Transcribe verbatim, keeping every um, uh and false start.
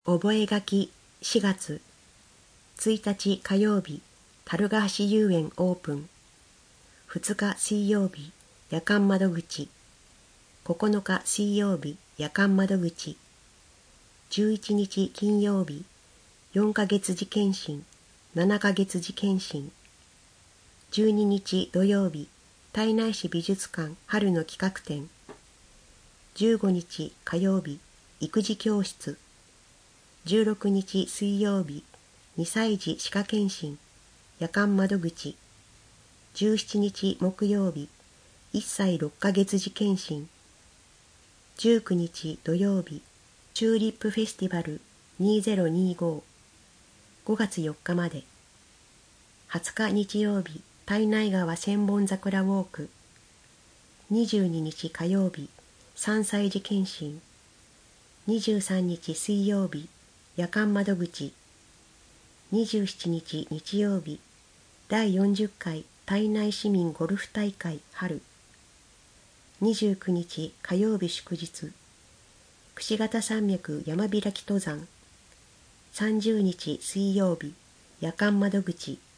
覚書しがつついたち火曜日、樽ヶ橋遊園オープン。ふつか水曜日、夜間窓口。ここのか水曜日、夜間窓口。じゅういちにち金曜日、よんかげつ次検診、ななかげつ次検診。じゅうににち土曜日、胎内市美術館春の企画展。じゅうごにち火曜日、育児教室。じゅうろくにち水曜日、にさい児歯科検診、夜間窓口。じゅうしちにち木曜日、いっさいろっかげつ次検診。じゅうくにち土曜日、チューリップフェスティバルにせんにじゅうご。ごがつよっかまで。はつか日曜日、胎内川千本桜ウォーク。にじゅうににち火曜日、さんさい児検診。にじゅうさんにち水曜日、夜間窓口。にじゅうしちにち日曜日、だいよんじゅっかい胎内市民ゴルフ大会春。にじゅうくにち火曜日祝日、櫛形山脈山開き登山。さんじゅうにち水曜日、夜間窓口。